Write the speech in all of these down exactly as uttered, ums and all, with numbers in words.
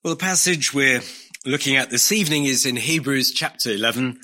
Well, the passage we're looking at this evening is in Hebrews chapter eleven,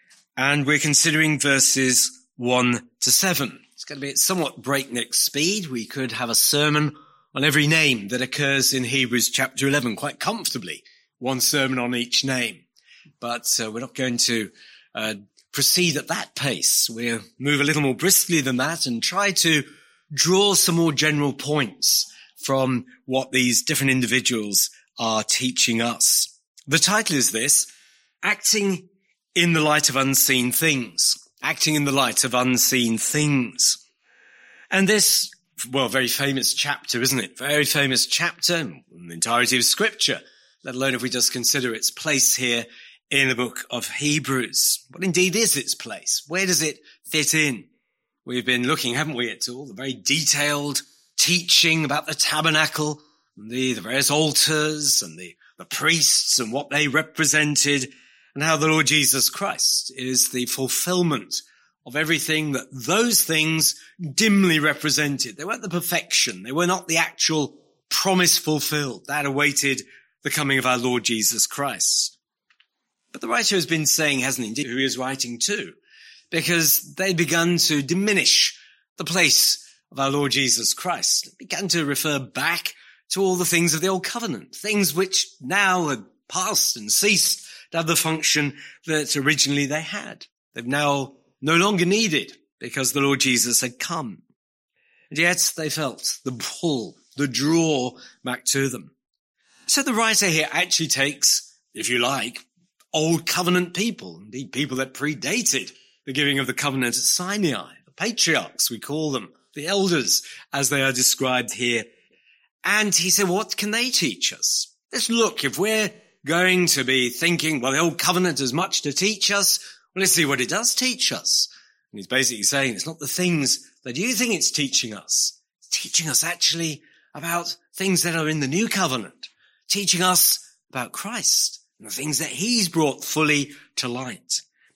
and we're considering verses one to seven. It's going to be at somewhat breakneck speed. We could have a sermon on every name that occurs in Hebrews chapter eleven quite comfortably, one sermon on each name. But uh, we're not going to uh, proceed at that pace. We'll move a little more briskly than that and try to draw some more general points from what these different individuals are teaching us. The title is this: Acting in the Light of Unseen Things. Acting in the Light of Unseen Things. And this, well, very famous chapter, isn't it? Very famous chapter in the entirety of Scripture, let alone if we just consider its place here in the book of Hebrews. What indeed is its place? Where does it fit in? We've been looking, haven't we, at all the very detailed teaching about the tabernacle, the, the various altars and the, the priests and what they represented, and how the Lord Jesus Christ is the fulfillment of everything that those things dimly represented. They weren't the perfection. They were not the actual promise fulfilled. That awaited the coming of our Lord Jesus Christ. But the writer has been saying, hasn't he, indeed, who he is writing to, because they begun to diminish the place of our Lord Jesus Christ. They began to refer back to all the things of the old covenant, things which now had passed and ceased to have the function that originally they had. They've now no longer needed because the Lord Jesus had come. And yet they felt the pull, the draw back to them. So the writer here actually takes, if you like, old covenant people, indeed people that predated the giving of the covenant at Sinai, the patriarchs we call them, the elders as they are described here. And he said, what can they teach us? Let's look, if we're going to be thinking, well, the old covenant has much to teach us, well, let's see what it does teach us. And he's basically saying it's not the things that you think it's teaching us. It's teaching us actually about things that are in the new covenant, teaching us about Christ and the things that he's brought fully to light.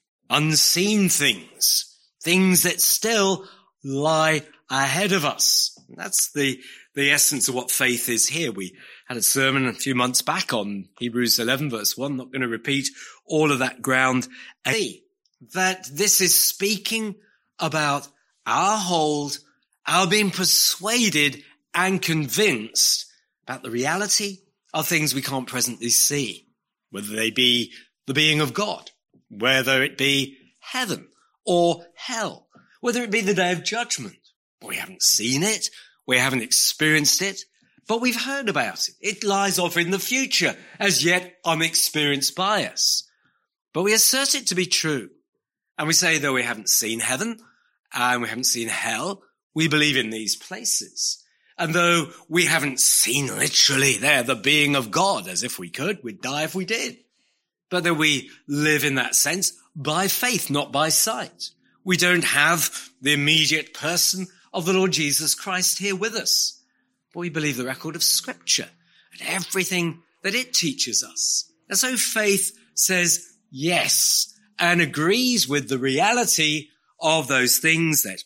Unseen things, things that still lie ahead of us. And that's the, the essence of what faith is here. We had a sermon a few months back on Hebrews eleven verse one. I'm not going to repeat all of that ground. A, that this is speaking about our hold, our being persuaded and convinced about the reality of things we can't presently see, whether they be the being of God, whether it be heaven or hell, whether it be the day of judgment. We haven't seen it. We haven't experienced it, but we've heard about it. It lies off in the future, as yet unexperienced by us. But we assert it to be true. And we say, though we haven't seen heaven and we haven't seen hell, we believe in these places. And though we haven't seen literally there the being of God, as if we could, we'd die if we did. But that we live in that sense by faith, not by sight. We don't have the immediate person of the Lord Jesus Christ here with us. But we believe the record of Scripture and everything that it teaches us. And so faith says yes and agrees with the reality of those things that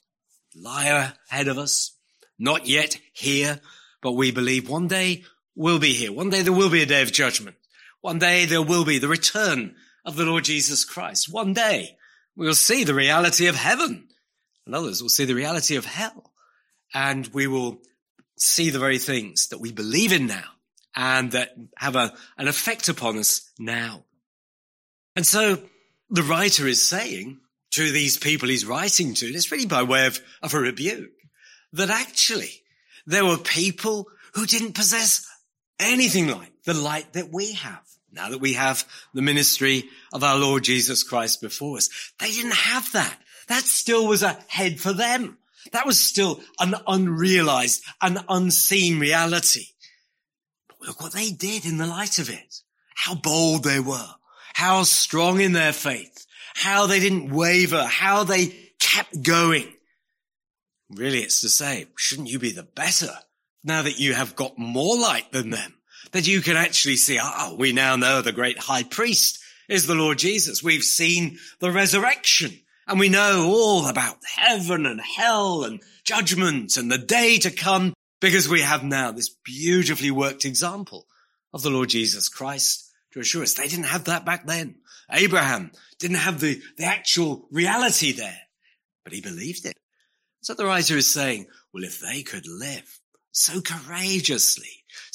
lie ahead of us, not yet here, but we believe one day will be here. One day there will be a day of judgment. One day there will be the return of the Lord Jesus Christ. One day we'll see the reality of heaven, and others will see the reality of hell. And we will see the very things that we believe in now and that have a, an effect upon us now. And so the writer is saying to these people he's writing to, and it's really by way of, of a rebuke, that actually there were people who didn't possess anything like the light that we have. Now that we have the ministry of our Lord Jesus Christ before us, they didn't have that. That still was ahead for them. That was still an unrealized, an unseen reality. But look what they did in the light of it. How bold they were. How strong in their faith. How they didn't waver. How they kept going. Really, it's to say, shouldn't you be the better now that you have got more light than them? That you can actually see, oh, we now know the great high priest is the Lord Jesus. We've seen the resurrection. And we know all about heaven and hell and judgment and the day to come because we have now this beautifully worked example of the Lord Jesus Christ to assure us. They didn't have that back then. Abraham didn't have the, the actual reality there, but he believed it. So the writer is saying, well, if they could live so courageously,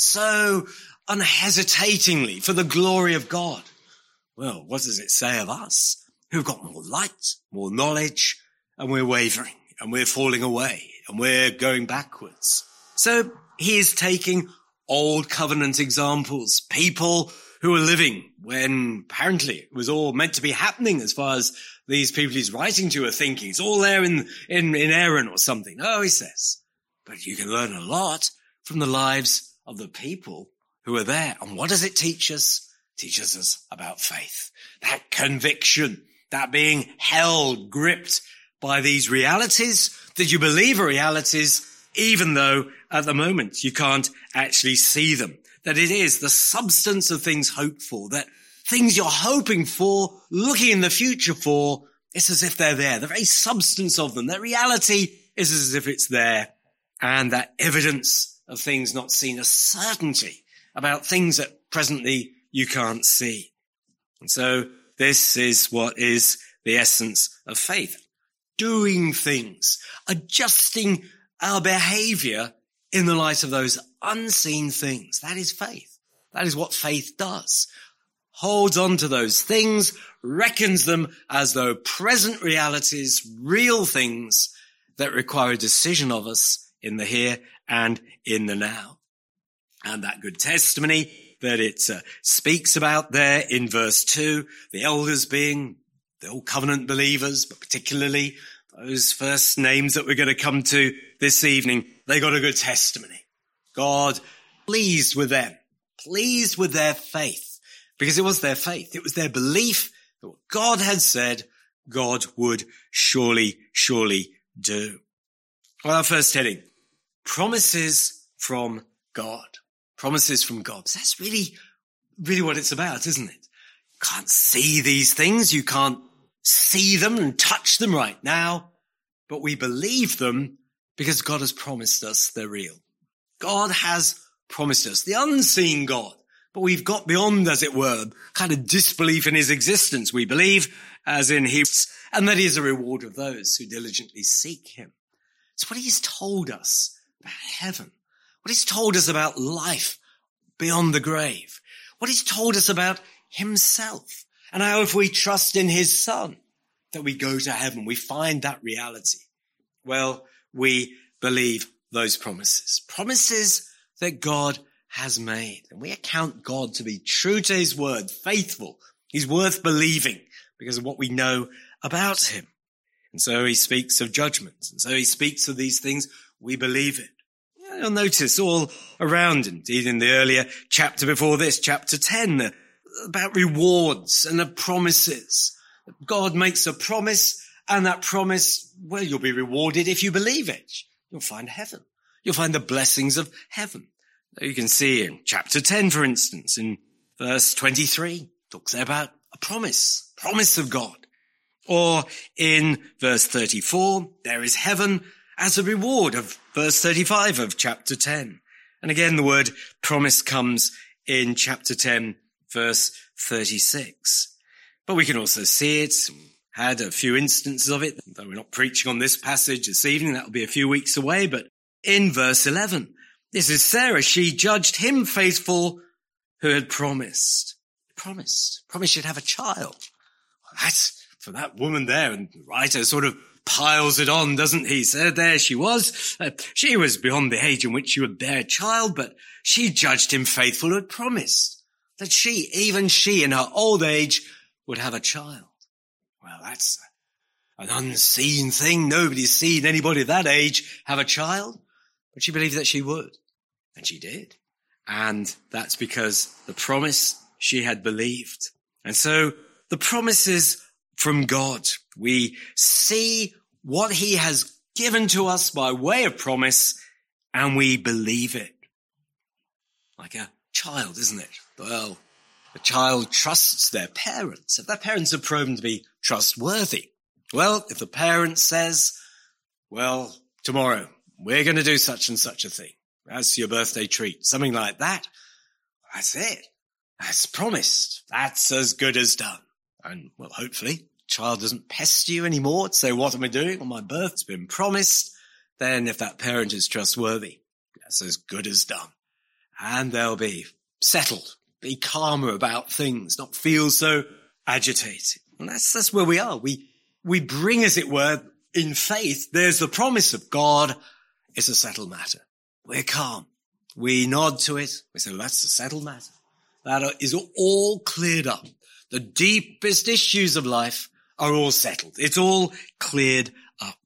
so unhesitatingly for the glory of God, well, what does it say of us who've got more light, more knowledge, and we're wavering and we're falling away and we're going backwards? So he is taking old covenant examples, people who were living when apparently it was all meant to be happening as far as these people he's writing to are thinking. It's all there in, in, in Aaron or something. No, he says, but you can learn a lot from the lives of the people who are there. And what does it teach us? It teaches us about faith, that conviction, that being held, gripped by these realities that you believe are realities, even though at the moment you can't actually see them. That it is the substance of things hoped for, that things you're hoping for, looking in the future for, it's as if they're there. The very substance of them, their reality is as if it's there. And that evidence of things not seen, a certainty about things that presently you can't see. And so this is what is the essence of faith. Doing things, adjusting our behavior in the light of those unseen things. That is faith. That is what faith does. Holds on to those things, reckons them as though present realities, real things that require a decision of us in the here and in the now. And that good testimony that it uh, speaks about there in verse two, the elders being the old covenant believers, but particularly those first names that we're going to come to this evening, they got a good testimony. God pleased with them, pleased with their faith, because it was their faith. It was their belief that what God had said, God would surely, surely do. Well, our first heading, promises from God. Promises from God. So that's really, really what it's about, isn't it? You can't see these things. You can't see them and touch them right now, but we believe them because God has promised us they're real. God has promised us the unseen God, but we've got beyond, as it were, kind of disbelief in his existence. We believe, as in Hebrews, and that he is a reward of those who diligently seek him. It's what he's told us about heaven, what he's told us about life beyond the grave, what he's told us about himself, and how if we trust in his Son, that we go to heaven, we find that reality. Well, we believe those promises, promises that God has made. And we account God to be true to his word, faithful. He's worth believing because of what we know about him. And so he speaks of judgment. And so he speaks of these things. We believe it. You'll notice all around, indeed in the earlier chapter before this, chapter ten, about rewards and the promises. God makes a promise, and that promise, well, you'll be rewarded if you believe it. You'll find heaven. You'll find the blessings of heaven. You can see in chapter ten, for instance, in verse twenty-three, talks about a promise, promise of God. Or in verse thirty-four, there is heaven as a reward of verse thirty-five of chapter ten. And again, the word promise comes in chapter ten, verse thirty-six. But we can also see it, had a few instances of it, though we're not preaching on this passage this evening, that'll be a few weeks away, but in verse eleven, this is Sarah, she judged him faithful who had promised. Promised. Promised she'd have a child. Well, that's for that woman there, and the writer sort of piles it on, doesn't he? So there she was. Uh, she was beyond the age in which she would bear a child, but she judged him faithful who had promised that she, even she in her old age, would have a child. Well, that's an unseen thing. Nobody's seen anybody of that age have a child, but she believed that she would. And she did. And that's because the promise she had believed. And so the promises from God, we see what he has given to us by way of promise, and we believe it. Like a child, isn't it? Well, a child trusts their parents. If their parents are proven to be trustworthy, well, if the parent says, well, tomorrow we're going to do such and such a thing as your birthday treat, something like that, That's it. That's promised. That's as good as done. And, well, hopefully, child doesn't pester you anymore to say, what am I doing? Well, my birth's been promised. Then if that parent is trustworthy, that's as good as done. And they'll be settled, be calmer about things, not feel so agitated. And that's, that's where we are. We, we bring, as it were, in faith, there's the promise of God. It's a settled matter. We're calm. We nod to it. We say, well, that's a settled matter. That is all cleared up. The deepest issues of life are all settled. It's all cleared up.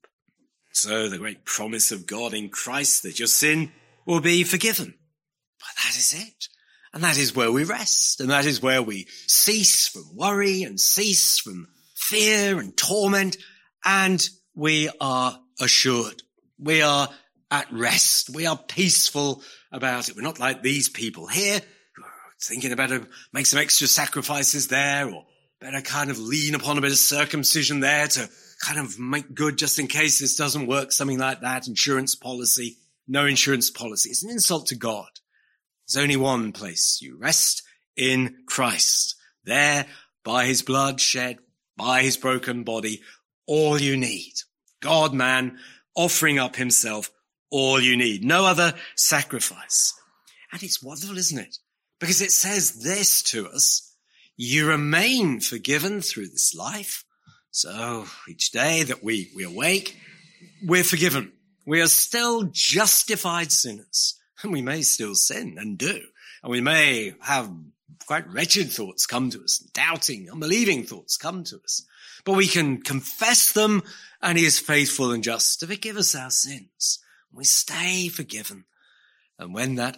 So the great promise of God in Christ that your sin will be forgiven. But that is it. And that is where we rest. And that is where we cease from worry and cease from fear and torment. And we are assured. We are at rest. We are peaceful about it. We're not like these people here who are thinking about to make some extra sacrifices there, or better kind of lean upon a bit of circumcision there to kind of make good just in case this doesn't work, something like that. Insurance policy, no insurance policy. It's an insult to God. There's only one place you rest, in Christ. There, by his blood shed, by his broken body, all you need. God, man, offering up himself, all you need. No other sacrifice. And it's wonderful, isn't it? Because it says this to us: you remain forgiven through this life. So each day that we, we awake, we're forgiven. We are still justified sinners. And we may still sin and do. And we may have quite wretched thoughts come to us, doubting, unbelieving thoughts come to us. But we can confess them, and he is faithful and just to forgive us our sins. We stay forgiven. And when that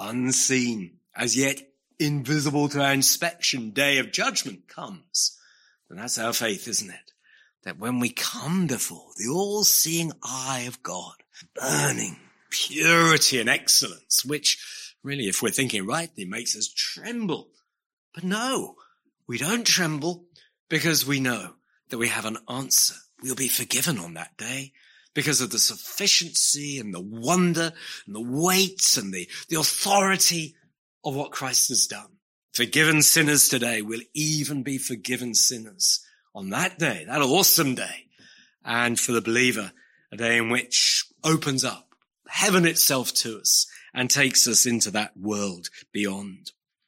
unseen, as yet invisible to our inspection day of judgment comes, then that's our faith, isn't it? That when we come before the all-seeing eye of God, burning purity and excellence, which really, if we're thinking rightly, makes us tremble. But no, we don't tremble because we know that we have an answer. We'll be forgiven on that day because of the sufficiency and the wonder and the weight and the, the authority of what Christ has done. Forgiven sinners today will even be forgiven sinners on that day, that awesome day. And for the believer, a day in which opens up heaven itself to us and takes us into that world beyond.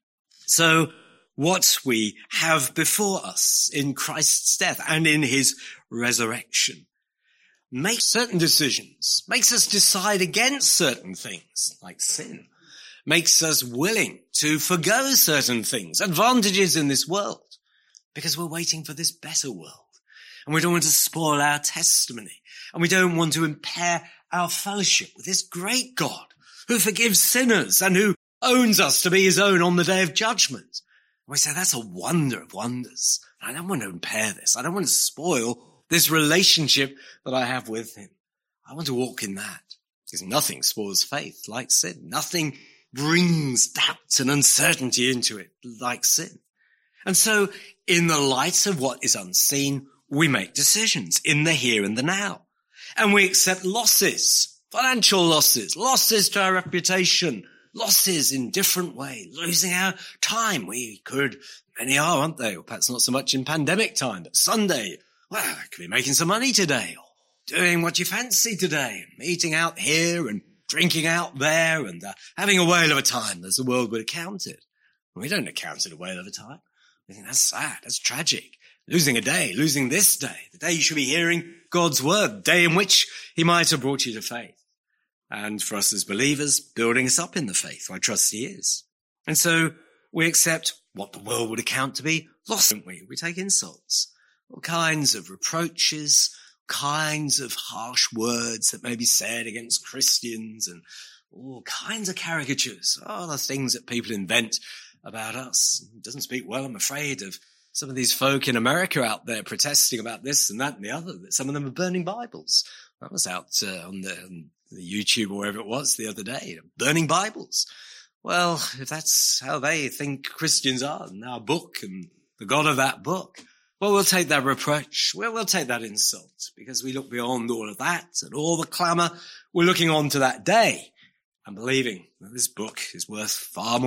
So what we have before us in Christ's death and in his resurrection makes certain decisions, makes us decide against certain things like sin, makes us willing to forgo certain things, advantages in this world, because we're waiting for this better world. And we don't want to spoil our testimony, and we don't want to impair our fellowship with this great God who forgives sinners and who owns us to be his own on the day of judgment. And we say, that's a wonder of wonders. I don't want to impair this. I don't want to spoil this relationship that I have with him. I want to walk in that, because nothing spoils faith like sin. Nothing brings doubt and uncertainty into it like sin. And so in the light of what is unseen, we make decisions in the here and the now. And we accept losses, financial losses, losses to our reputation, losses in different ways, losing our time. We could, many are, aren't they? Or perhaps not so much in pandemic time, but Sunday, well, I could be making some money today, or doing what you fancy today, and eating out here and drinking out there, and uh, having a whale of a time, as the world would account it. We don't account it a whale of a time. We think that's sad, that's tragic. Losing a day, losing this day, the day you should be hearing God's word, the day in which he might have brought you to faith. And for us as believers, building us up in the faith, I trust he is. And so we accept what the world would account to be loss, don't we? We take insults, all kinds of reproaches, kinds of harsh words that may be said against Christians, and all kinds of caricatures, all the things that people invent about us. It doesn't speak well, I'm afraid, of some of these folk in America out there protesting about this and that and the other. Some of them are burning Bibles. That was out uh, on, the, on the YouTube or wherever it was the other day, burning Bibles. Well, if that's how they think Christians are, and our book and the God of that book, well, we'll take that reproach. Well, we'll take that insult, because we look beyond all of that and all the clamour. We're looking on to that day and believing that this book is worth far more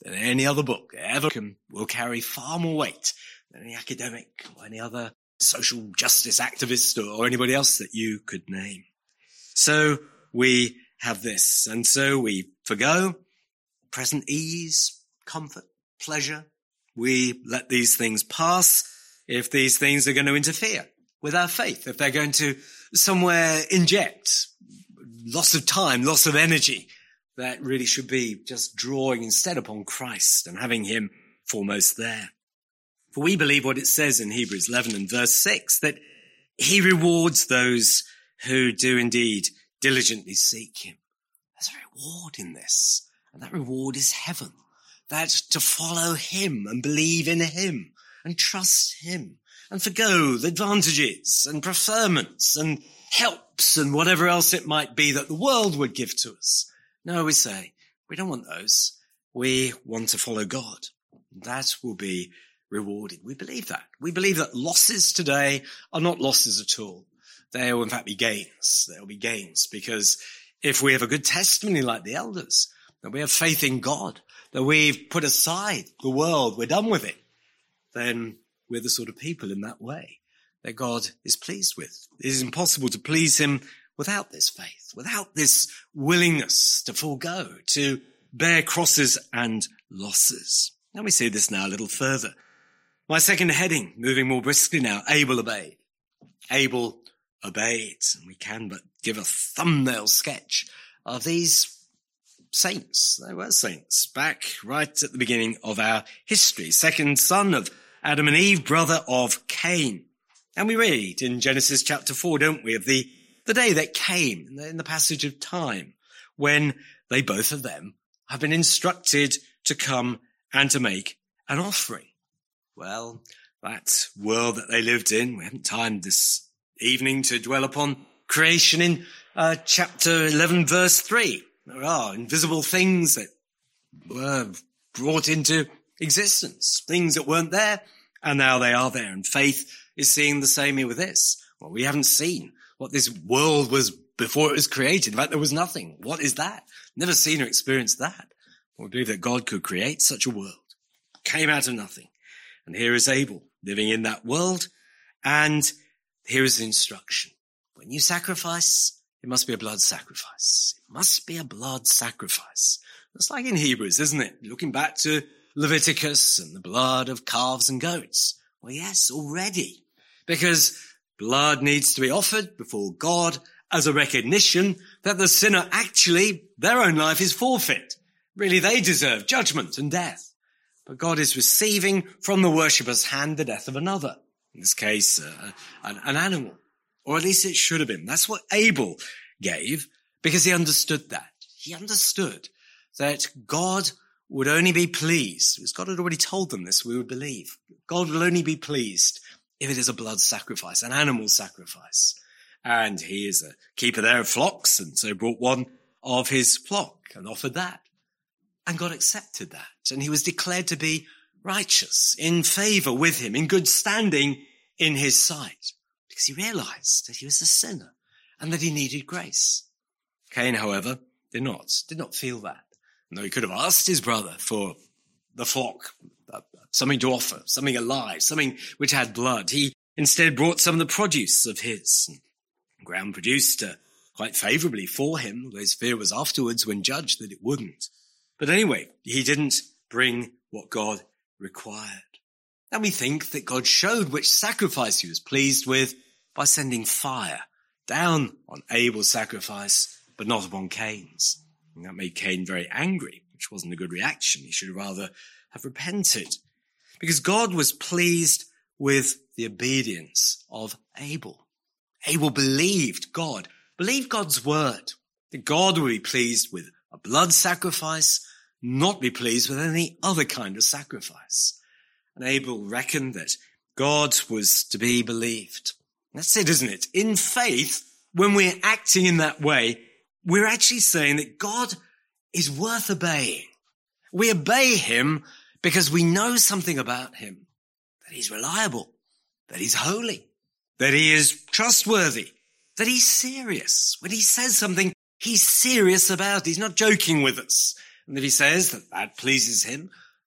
than any other book ever can, will carry far more weight than any academic or any other social justice activist or, or anybody else that you could name. So we have this, and so we forgo present ease, comfort, pleasure. We let these things pass if these things are going to interfere with our faith, if they're going to somewhere inject loss of time, loss of energy that really should be just drawing instead upon Christ and having him foremost there. For we believe what it says in Hebrews eleven and verse six, that he rewards those who do indeed diligently seek him. There's a reward in this, and that reward is heaven. That to follow him and believe in him and trust him and forgo the advantages and preferments and helps and whatever else it might be that the world would give to us. No, we say, we don't want those. We want to follow God. That will be rewarded. We believe that. We believe that losses today are not losses at all. They will in fact be gains. They'll be gains because if we have a good testimony like the elders, that we have faith in God, that we've put aside the world, we're done with it, then we're the sort of people in that way that God is pleased with. It is impossible to please him without this faith, without this willingness to forego, to bear crosses and losses. Let me see this now a little further. My second heading, moving more briskly now, Abel obeyed. Abel obeyed. And we can but give a thumbnail sketch of these saints. They were saints back right at the beginning of our history. Second son of Adam and Eve, brother of Cain. And we read in Genesis chapter four, don't we, of the, the day that came in the passage of time when they, both of them, have been instructed to come and to make an offering. Well, that world that they lived in, we haven't time this evening to dwell upon creation in uh, chapter eleven, verse three. There are invisible things that were brought into existence, things that weren't there, and now they are there. And faith is seeing the same here with this. Well, we haven't seen what this world was before it was created. In fact, there was nothing. What is that? Never seen or experienced that. We believe that God could create such a world. Came out of nothing. And here is Abel living in that world. And here is the instruction. When you sacrifice, it must be a blood sacrifice. It must be a blood sacrifice. That's like in Hebrews, isn't it? Looking back to Leviticus and the blood of calves and goats. Well, yes, already. Because blood needs to be offered before God as a recognition that the sinner actually, their own life is forfeit. Really, they deserve judgment and death. But God is receiving from the worshipper's hand the death of another. In this case, uh, an, an animal. Or at least it should have been. That's what Abel gave because he understood that. He understood that God would only be pleased, because God had already told them this, we would believe. God will only be pleased if it is a blood sacrifice, an animal sacrifice. And he is a keeper there of flocks, and so brought one of his flock and offered that. And God accepted that, and he was declared to be righteous, in favor with him, in good standing in his sight, because he realized that he was a sinner and that he needed grace. Cain, however, did not, did not feel that. No, he could have asked his brother for the flock, uh, something to offer, something alive, something which had blood. He instead brought some of the produce of his. The ground produced uh, quite favorably for him, although his fear was afterwards when judged that it wouldn't. But anyway, he didn't bring what God required. And we think that God showed which sacrifice he was pleased with by sending fire down on Abel's sacrifice, but not upon Cain's. And that made Cain very angry, which wasn't a good reaction. He should rather have repented, because God was pleased with the obedience of Abel. Abel believed God, believed God's word, that God would be pleased with a blood sacrifice, not be pleased with any other kind of sacrifice. And Abel reckoned that God was to be believed. That's it, isn't it? In faith, when we're acting in that way, we're actually saying that God is worth obeying. We obey him because we know something about him, that he's reliable, that he's holy, that he is trustworthy, that he's serious. When he says something, he's serious about it. He's not joking with us. And if he says that that pleases him,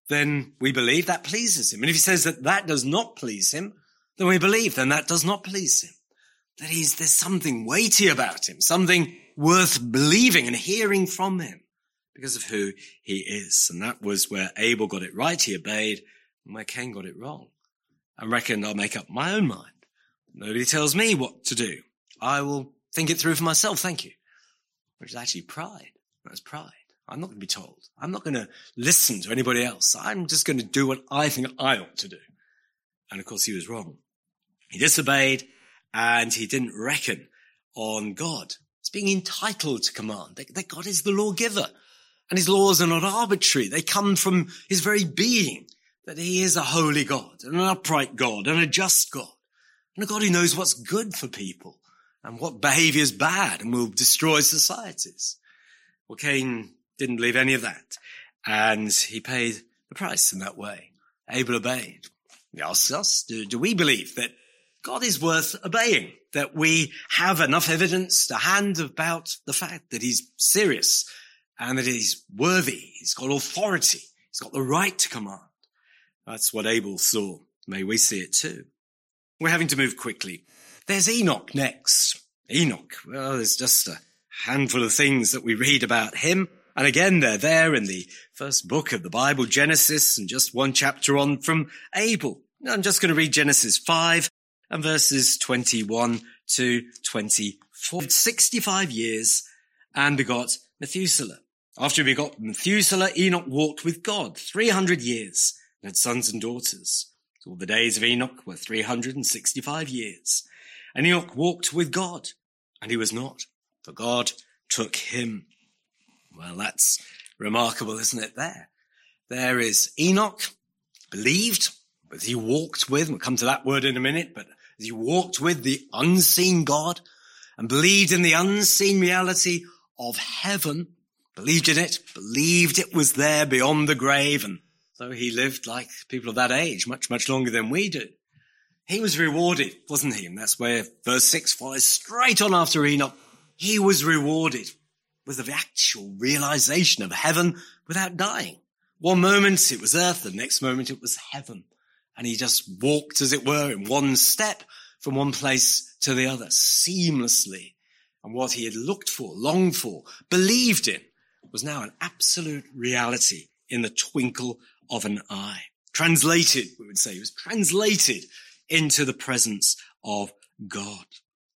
then we believe that pleases him. And if he says that that does not please him, then we believe then that does not please him. That he's, there's something weighty about him, something worth believing and hearing from him because of who he is. And that was where Abel got it right, he obeyed, and where Cain got it wrong. I reckon I'll make up my own mind. Nobody tells me what to do. I will think it through for myself, thank you. Which is actually pride. That's pride. I'm not going to be told. I'm not going to listen to anybody else. I'm just going to do what I think I ought to do. And of course he was wrong. He disobeyed and he didn't reckon on God. It's being entitled to command. That God is the lawgiver. And his laws are not arbitrary. They come from his very being. That he is a holy God and an upright God and a just God. And a God who knows what's good for people and what behavior is bad and will destroy societies. Well, Cain didn't believe any of that. And he paid the price in that way. Abel obeyed. He asks us, do, do we believe that God is worth obeying? That we have enough evidence to hand about the fact that he's serious and that he's worthy. He's got authority. He's got the right to command. That's what Abel saw. May we see it too. We're having to move quickly. There's Enoch next. Enoch, well, there's just a handful of things that we read about him. And again, they're there in the first book of the Bible, Genesis, and just one chapter on from Abel. I'm just going to read Genesis five and verses twenty-one to twenty-four. sixty-five years and begot Methuselah. After he begot Methuselah, Enoch walked with God three hundred years and had sons and daughters. All the days of Enoch were three hundred sixty-five years. And Enoch walked with God, and he was not, for God took him. Well, that's remarkable, isn't it, there? There is Enoch, believed, but he walked with, we'll come to that word in a minute, but he walked with the unseen God and believed in the unseen reality of heaven, believed in it, believed it was there beyond the grave, and so he lived like people of that age, much, much longer than we do. He was rewarded, wasn't he? And that's where verse six follows straight on after Enoch. He was rewarded with the actual realization of heaven without dying. One moment it was earth, the next moment it was heaven. And he just walked, as it were, in one step from one place to the other, seamlessly. And what he had looked for, longed for, believed in, was now an absolute reality in the twinkle of an eye. Translated, we would say, he was translated into the presence of God.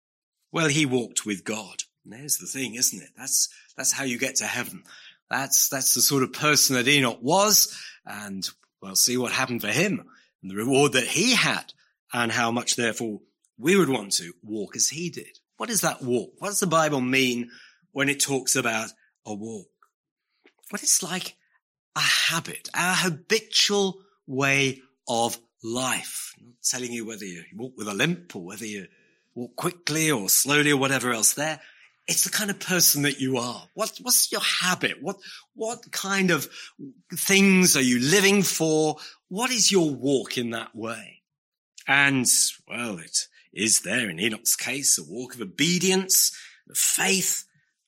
Well, he walked with God. And there's the thing, isn't it? That's, that's how you get to heaven. That's, that's the sort of person that Enoch was. And we'll see what happened for him and the reward that he had and how much, therefore, we would want to walk as he did. What is that walk? What does the Bible mean when it talks about a walk? Well, it's like a habit, our habitual way of life. I'm not telling you whether you walk with a limp or whether you walk quickly or slowly or whatever else there. It's the kind of person that you are. What, what's your habit? What, what kind of things are you living for? What is your walk in that way? And, well, it is there in Enoch's case, a walk of obedience, of faith,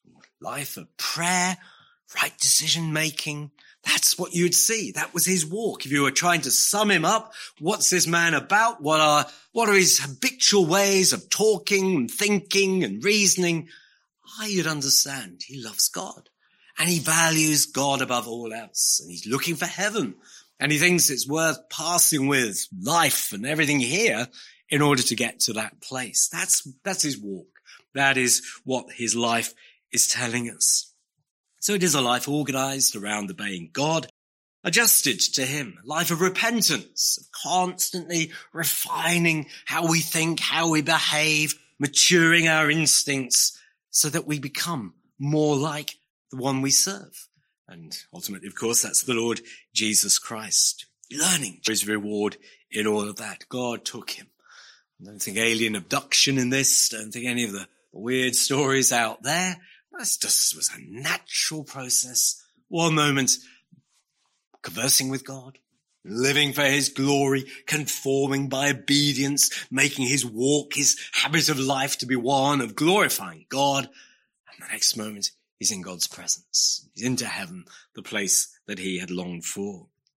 life of prayer, right decision making. That's what you'd see. That was his walk. If you were trying to sum him up, what's this man about? What are, what are his habitual ways of talking and thinking and reasoning? Ah, you'd understand. He loves God and he values God above all else. And he's looking for heaven and he thinks it's worth passing with life and everything here in order to get to that place. That's, that's his walk. That is what his life is telling us. So it is a life organized around obeying God, adjusted to him, a life of repentance, of constantly refining how we think, how we behave, maturing our instincts so that we become more like the one we serve. And ultimately, of course, that's the Lord Jesus Christ. Learning his reward in all of that. God took him. I don't think alien abduction in this. Don't think any of the weird stories out there. This just was a natural process. One moment, conversing with God, living for his glory, conforming by obedience, making his walk, his habit of life to be one of glorifying God. And the next moment, he's in God's presence. He's into heaven, the place that he had longed for.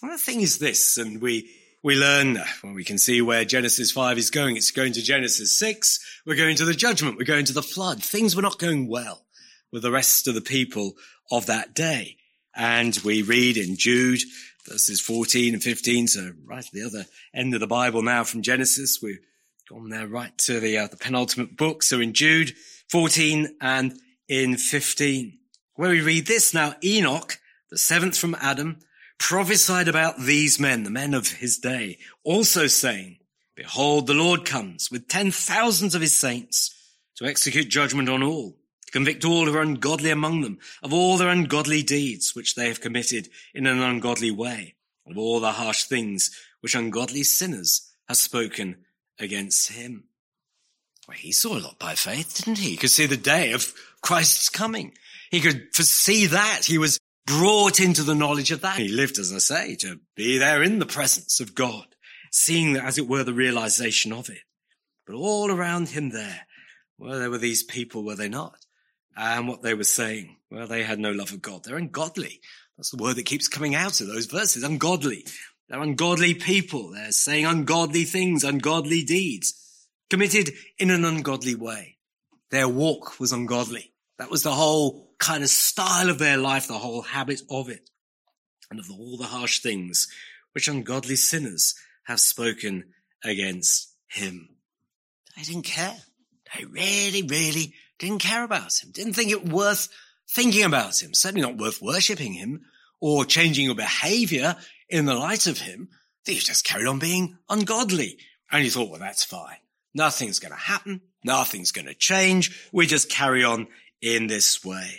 Well, the thing is this, and we we learn, well, we can see where Genesis five is going. It's going to Genesis six. We're going to the judgment. We're going to the flood. Things were not going well with the rest of the people of that day. And we read in Jude, verses fourteen and fifteen, so right at the other end of the Bible now from Genesis. We've gone there right to the, uh, the penultimate book. So in Jude fourteen and in fifteen, where we read this, now Enoch, the seventh from Adam, prophesied about these men, the men of his day, also saying, behold, the Lord comes with ten thousands of his saints to execute judgment on all, to convict all who are ungodly among them of all their ungodly deeds which they have committed in an ungodly way, of all the harsh things which ungodly sinners have spoken against him. Well, he saw a lot by faith, didn't he? He could see the day of Christ's coming. He could foresee that. He was brought into the knowledge of that. He lived, as I say, to be there in the presence of God, seeing, as it were, the realization of it. But all around him there, well, there were these people, were they not? And what they were saying, well, they had no love of God. They're ungodly. That's the word that keeps coming out of those verses, ungodly. They're ungodly people. They're saying ungodly things, ungodly deeds, committed in an ungodly way. Their walk was ungodly. That was the whole kind of style of their life, the whole habit of it, and of all the harsh things which ungodly sinners have spoken against him. They didn't care. They really, really didn't care about him, didn't think it worth thinking about him, certainly not worth worshipping him or changing your behavior in the light of him. They just carried on being ungodly. And you thought, well, that's fine. Nothing's going to happen. Nothing's going to change. We just carry on in this way.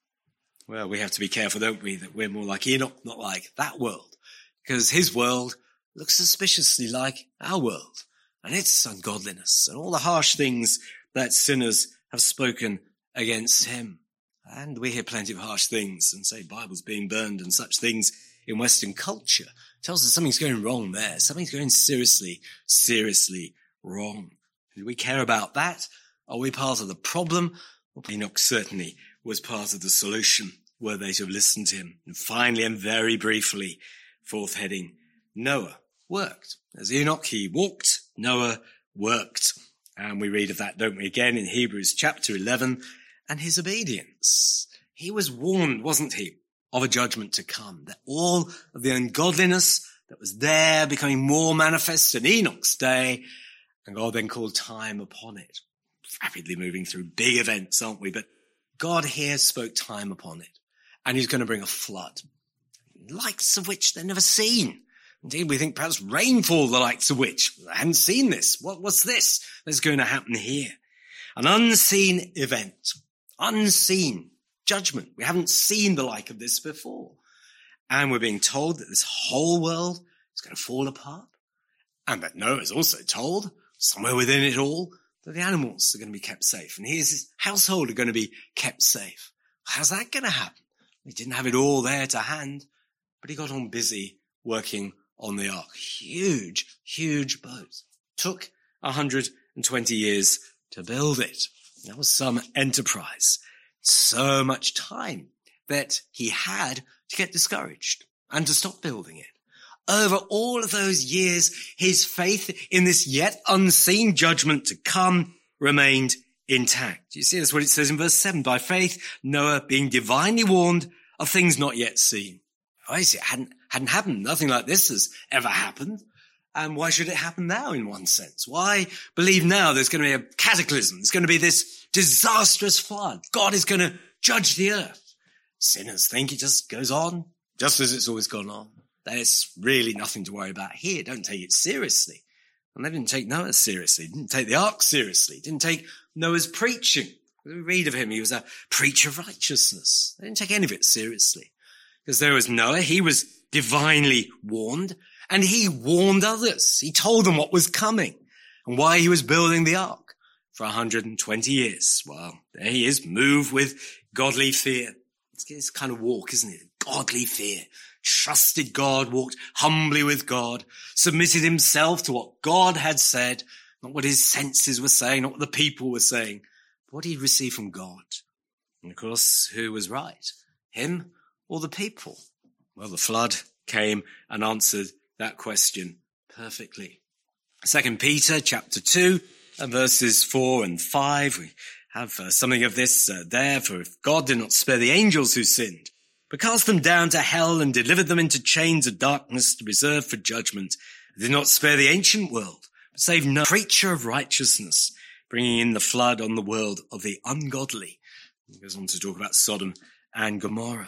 Well, we have to be careful, don't we, that we're more like Enoch, not like that world, because his world looks suspiciously like our world, and it's ungodliness and all the harsh things that sinners have spoken against him. And we hear plenty of harsh things and say Bibles being burned and such things in Western culture. It tells us something's going wrong there. Something's going seriously, seriously wrong. Do we care about that? Are we part of the problem? Well, Enoch certainly was part of the solution, were they to have listened to him. And finally, and very briefly, fourth heading, Noah worked. As Enoch, he walked, Noah worked. And we read of that, don't we, again in Hebrews chapter eleven, and his obedience. He was warned, wasn't he, of a judgment to come, that all of the ungodliness that was there becoming more manifest in Enoch's day, and God then called time upon it. Rapidly moving through big events, aren't we? But God here spoke time upon it. And he's going to bring a flood, likes of which they've never seen. Indeed, we think perhaps rainfall, the likes of which. I hadn't seen this. What, what's this that's going to happen here? An unseen event, unseen judgment. We haven't seen the like of this before. And we're being told that this whole world is going to fall apart. And that Noah is also told, somewhere within it all, that the animals are going to be kept safe. And his household are going to be kept safe. How's that going to happen? He didn't have it all there to hand, but he got on busy working on the ark. Huge, huge boat. Took one hundred twenty years to build it. That was some enterprise. So much time that he had to get discouraged and to stop building it. Over all of those years, his faith in this yet unseen judgment to come remained intact. You see, that's what it says in verse seven. By faith, Noah being divinely warned of things not yet seen. I see, it hadn't, hadn't happened. Nothing like this has ever happened. And why should it happen now in one sense? Why believe now there's going to be a cataclysm? There's going to be this disastrous flood. God is going to judge the earth. Sinners think it just goes on just as it's always gone on. There's really nothing to worry about here. Don't take it seriously. And they didn't take Noah seriously. Didn't take the ark seriously. Didn't take Noah's preaching. We read of him. He was a preacher of righteousness. They didn't take any of it seriously. Because there was Noah. He was divinely warned. And he warned others. He told them what was coming and why he was building the ark for one hundred twenty years. Well, there he is, moved with godly fear. It's this kind of walk, isn't it? Godly fear. Trusted God, walked humbly with God, submitted himself to what God had said, not what his senses were saying, not what the people were saying, but what he'd received from God. And of course, who was right? Him or the people? Well, the flood came and answered that question perfectly. Second Peter chapter two, and verses four and five. We have uh, something of this uh, there. For if God did not spare the angels who sinned, but cast them down to hell and delivered them into chains of darkness to reserve for judgment, did not spare the ancient world, but saved no preacher of righteousness, bringing in the flood on the world of the ungodly. He goes on to talk about Sodom and Gomorrah.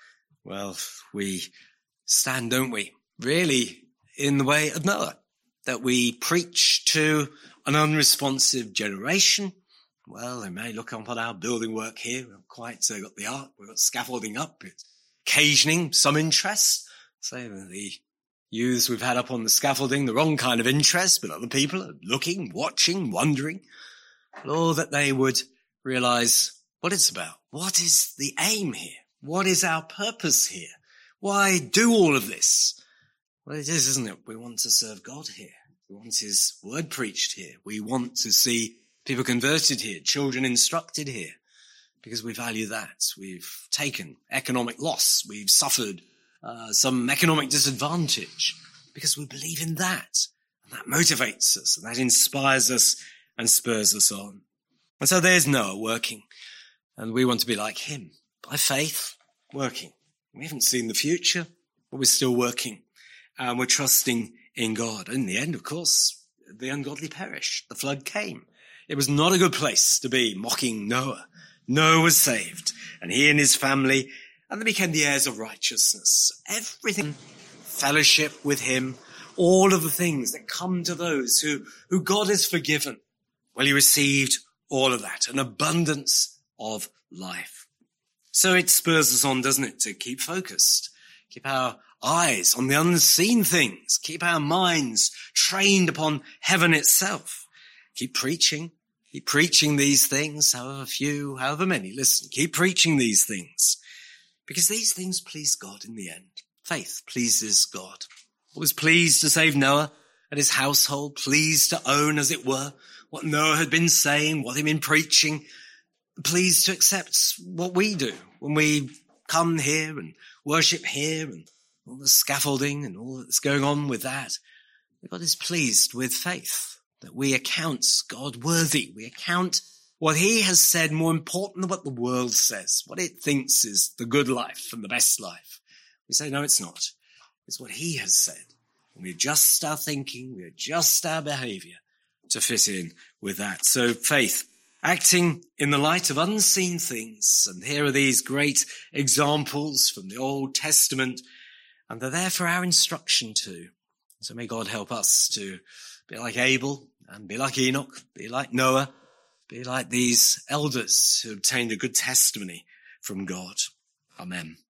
Well, we stand, don't we, really in the way of Noah, that we preach to an unresponsive generation. Well, they may look upon our building work here. We've not quite uh, got the ark. We've got scaffolding up. It's occasioning some interest. Say that the youths we've had up on the scaffolding, the wrong kind of interest, but other people are looking, watching, wondering. But all that they would realize what it's about. What is the aim here? What is our purpose here? Why do all of this? Well, it is, isn't it? We want to serve God here. We want his word preached here. We want to see people converted here, children instructed here, because we value that. We've taken economic loss. We've suffered uh, some economic disadvantage because we believe in that. And that motivates us, and that inspires us and spurs us on. And so there's Noah working, and we want to be like him, by faith, working. We haven't seen the future, but we're still working, and we're trusting in God. In the end, of course, the ungodly perished. The flood came. It was not a good place to be mocking Noah. Noah was saved, and he and his family, and they became the heirs of righteousness. Everything, fellowship with him, all of the things that come to those who, who God has forgiven. Well, he received all of that, an abundance of life. So it spurs us on, doesn't it, to keep focused, keep our eyes on the unseen things, keep our minds trained upon heaven itself, keep preaching, keep preaching these things, however few, however many, listen, keep preaching these things, because these things please God in the end. Faith pleases God. Was pleased to save Noah and his household, pleased to own, as it were, what Noah had been saying, what he'd been preaching, pleased to accept what we do when we come here and worship here and all the scaffolding and all that's going on with that. God is pleased with faith, that we account God worthy. We account what he has said more important than what the world says, what it thinks is the good life and the best life. We say, no, it's not. It's what he has said. And we adjust our thinking, we adjust our behavior to fit in with that. So faith, acting in the light of unseen things. And here are these great examples from the Old Testament, and they're there for our instruction too. So may God help us to be like Abel and be like Enoch, be like Noah, be like these elders who obtained a good testimony from God. Amen.